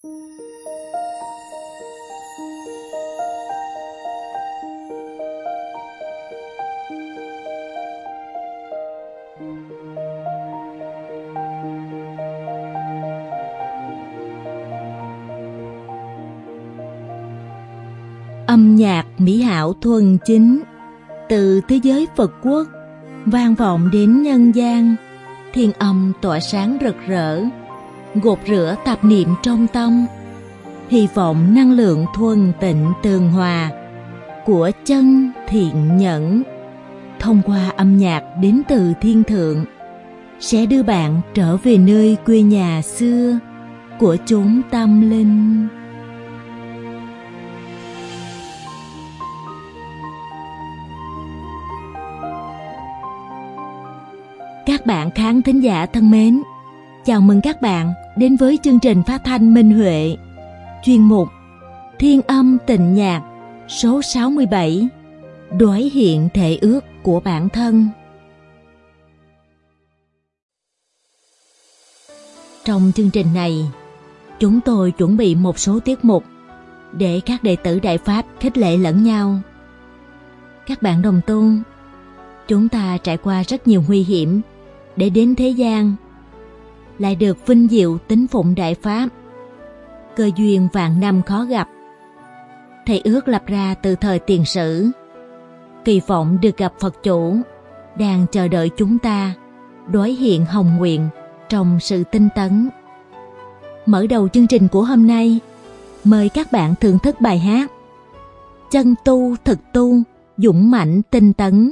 Âm nhạc mỹ hảo thuần chính từ thế giới Phật quốc vang vọng đến nhân gian, thiên âm tỏa sáng rực rỡ, gột rửa tạp niệm trong tâm, hy vọng năng lượng thuần tịnh tường hòa của chân thiện nhẫn thông qua âm nhạc đến từ thiên thượng sẽ đưa bạn trở về nơi quê nhà xưa của chốn tâm linh. Các bạn khán thính giả thân mến, chào mừng các bạn đến với chương trình phát thanh Minh Huệ, chuyên mục Thiên âm tịnh nhạc số 67, Đối hiện thể ước của bản thân. Trong chương trình này, chúng tôi chuẩn bị một số tiết mục để các đệ tử Đại Pháp khích lệ lẫn nhau. Các bạn đồng tu, chúng ta trải qua rất nhiều nguy hiểm để đến thế gian, lại được vinh diệu tín phụng Đại Pháp, cơ duyên vạn năm khó gặp. Thầy ước lập ra từ thời tiền sử, kỳ vọng được gặp Phật chủ, đang chờ đợi chúng ta đối hiện hồng nguyện trong sự tinh tấn. Mở đầu chương trình của hôm nay, mời các bạn thưởng thức bài hát Chân tu thực tu, dũng mãnh tinh tấn.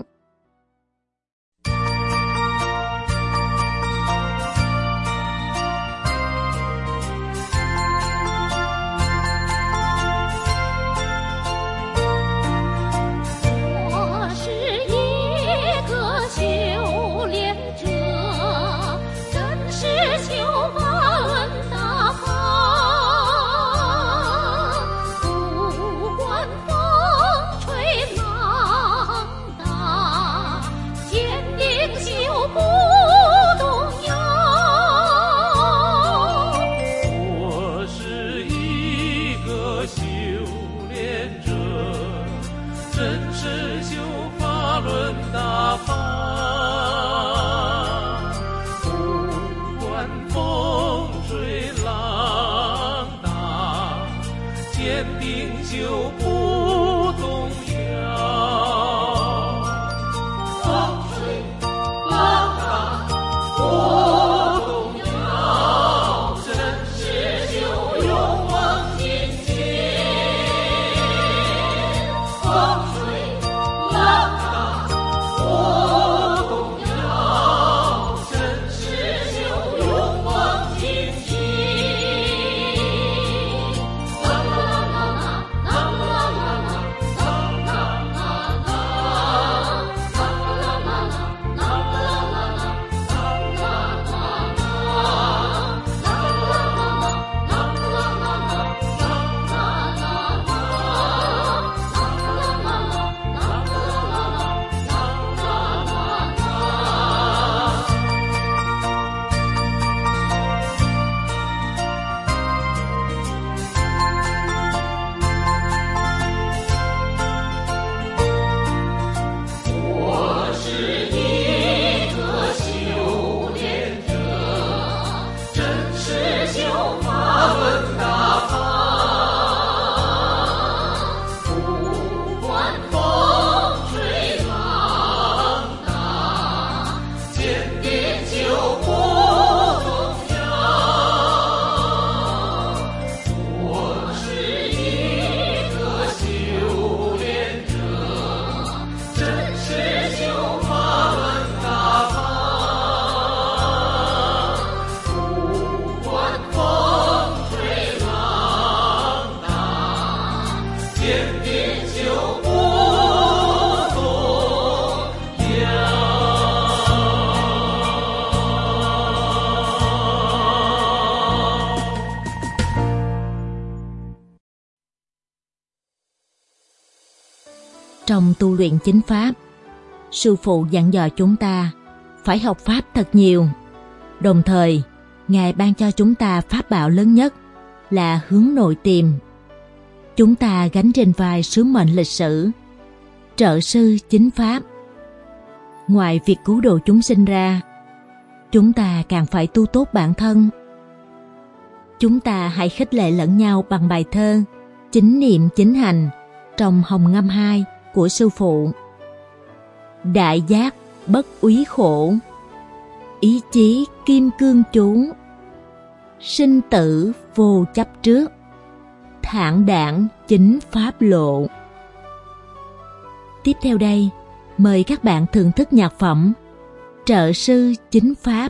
Trong tu luyện chính pháp, sư phụ dặn dò chúng ta phải học pháp thật nhiều. Đồng thời, Ngài ban cho chúng ta pháp bảo lớn nhất là hướng nội tìm. Chúng ta gánh trên vai sứ mệnh lịch sử, trợ sư chính pháp. Ngoài việc cứu độ chúng sinh ra, chúng ta càng phải tu tốt bản thân. Chúng ta hãy khích lệ lẫn nhau bằng bài thơ Chính niệm chính hành trong Hồng Ngâm 2 của sư phụ. Đại giác bất úy khổ, ý chí kim cương chú, sinh tử vô chấp trước, thản đãng chính pháp lộ. Tiếp theo đây, mời các bạn thưởng thức nhạc phẩm Trợ sư chính pháp.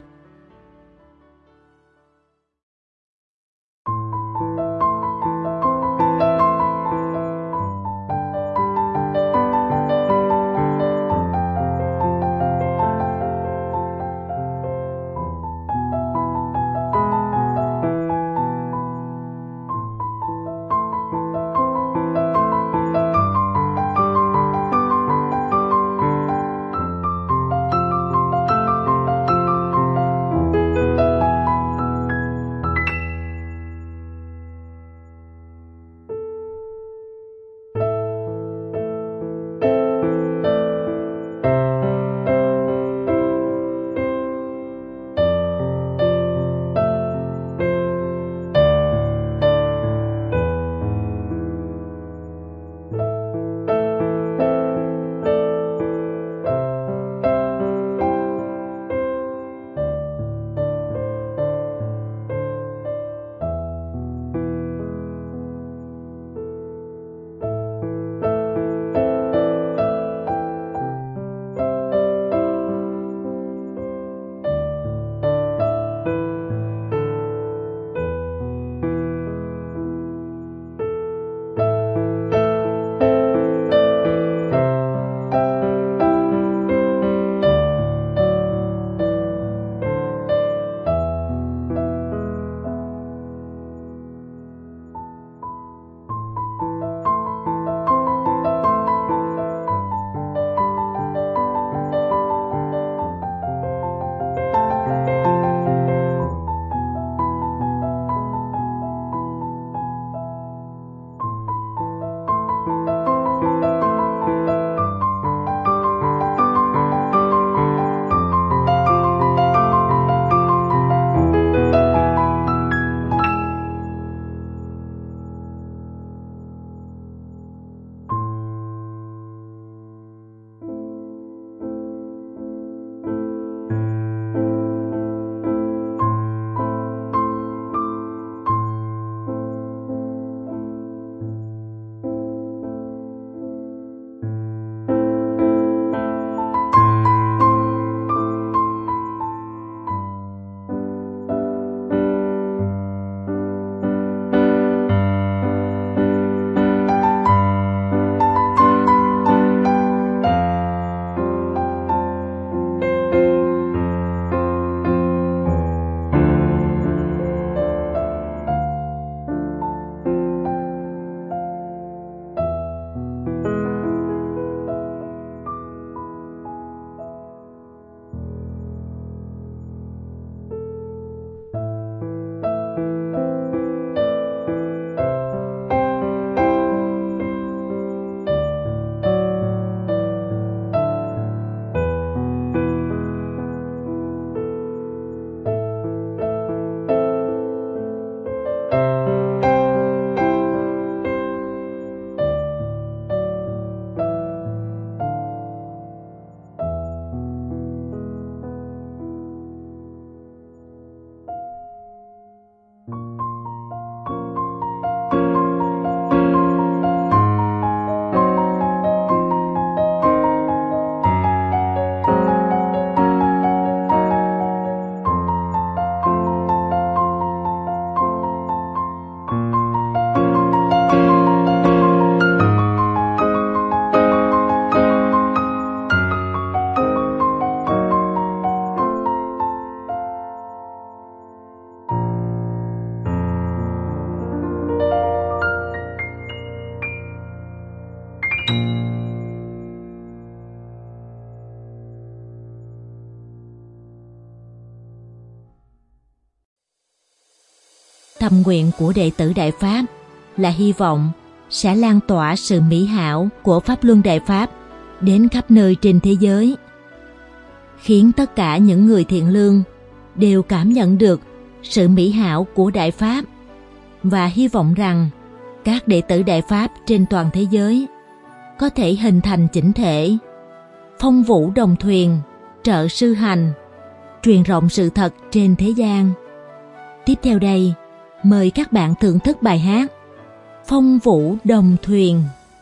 thầm nguyện của đệ tử Đại Pháp là hy vọng sẽ lan tỏa sự mỹ hảo của Pháp Luân Đại Pháp đến khắp nơi trên thế giới, khiến tất cả những người thiện lương đều cảm nhận được sự mỹ hảo của Đại Pháp, và hy vọng rằng các đệ tử Đại Pháp trên toàn thế giới có thể hình thành chỉnh thể, phong vũ đồng thuyền, trợ sư hành, truyền rộng sự thật trên thế gian. Tiếp theo đây, mời các bạn thưởng thức bài hát Phong vũ đồng thuyền.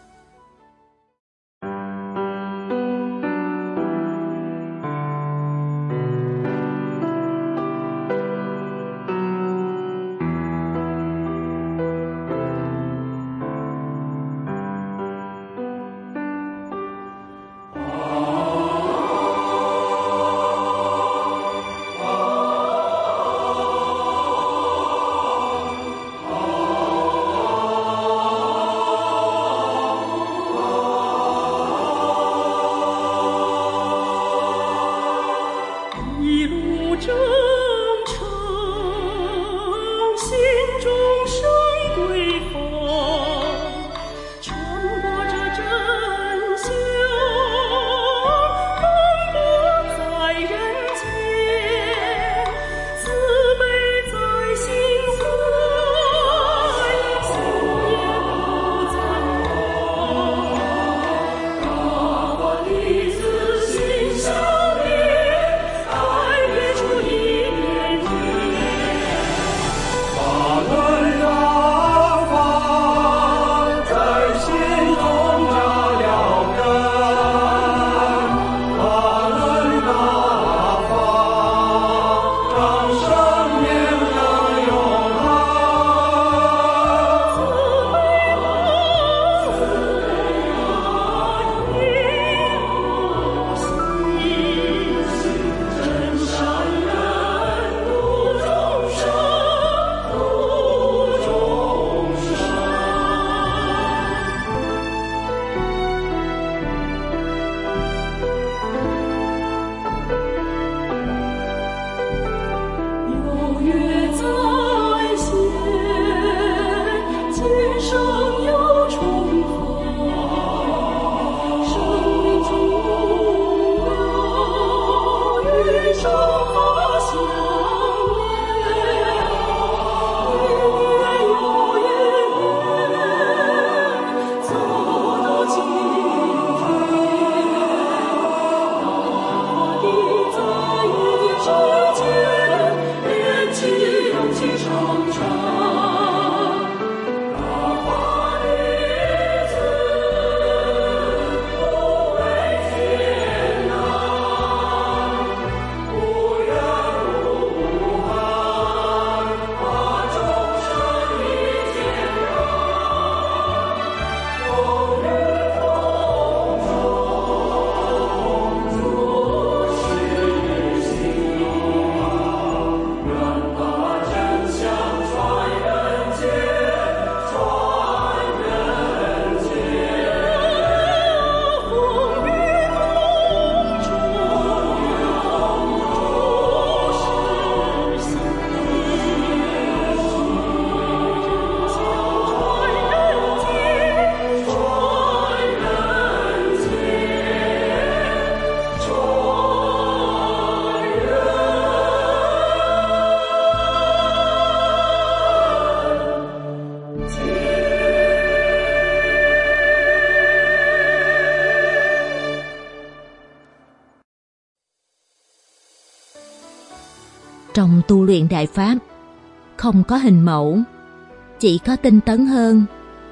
Trong tu luyện Đại Pháp, không có hình mẫu, chỉ có tinh tấn hơn,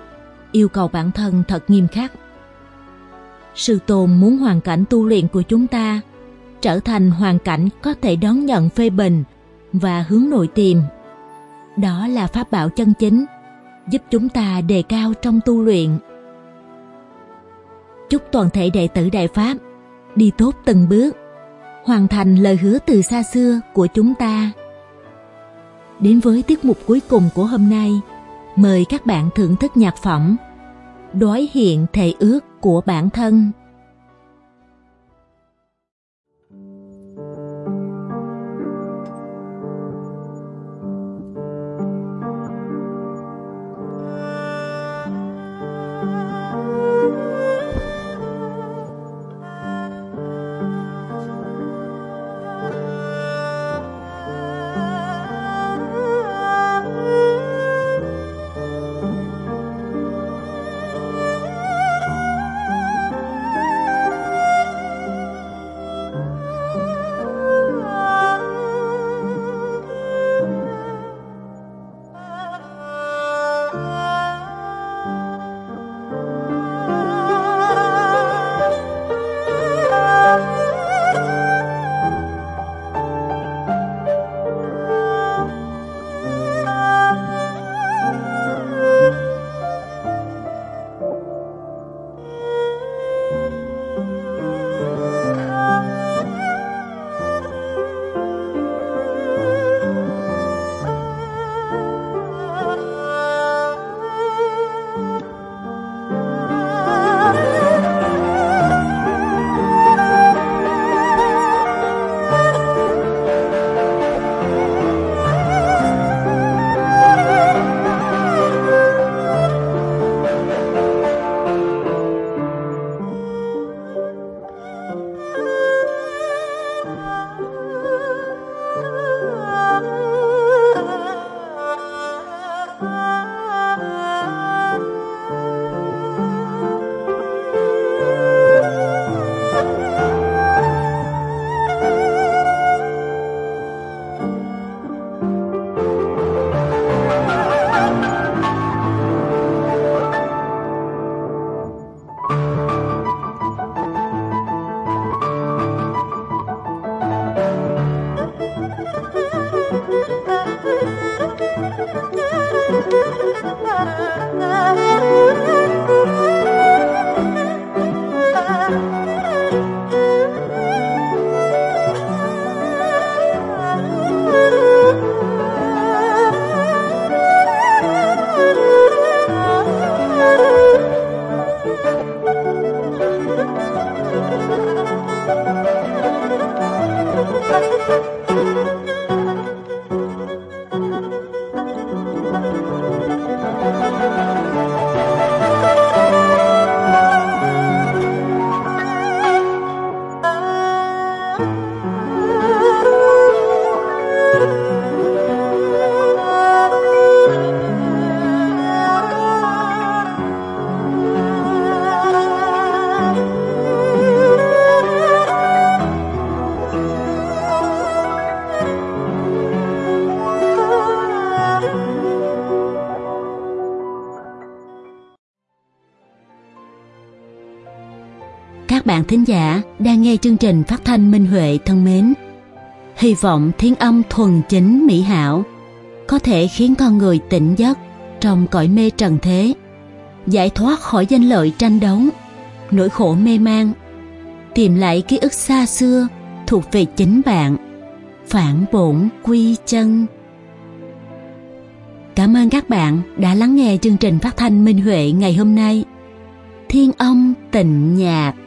yêu cầu bản thân thật nghiêm khắc. Sư Tôn muốn hoàn cảnh tu luyện của chúng ta trở thành hoàn cảnh có thể đón nhận phê bình và hướng nội tìm. Đó là pháp bảo chân chính, giúp chúng ta đề cao trong tu luyện. Chúc toàn thể đệ tử Đại Pháp đi tốt từng bước, hoàn thành lời hứa từ xa xưa của chúng ta. Đến với tiết mục cuối cùng của hôm nay, mời các bạn thưởng thức nhạc phẩm Đối hiện thệ ước của bản thân. các bạn thính giả đang nghe chương trình phát thanh Minh Huệ thân mến. Hy vọng thiên âm thuần chính mỹ hảo có thể khiến con người tỉnh giấc trong cõi mê trần thế, giải thoát khỏi danh lợi tranh đấu, nỗi khổ mê man, tìm lại ký ức xa xưa thuộc về chính bạn, phản bổn quy chân. Cảm ơn các bạn đã lắng nghe chương trình phát thanh Minh Huệ ngày hôm nay. Thiên âm tịnh nhạc.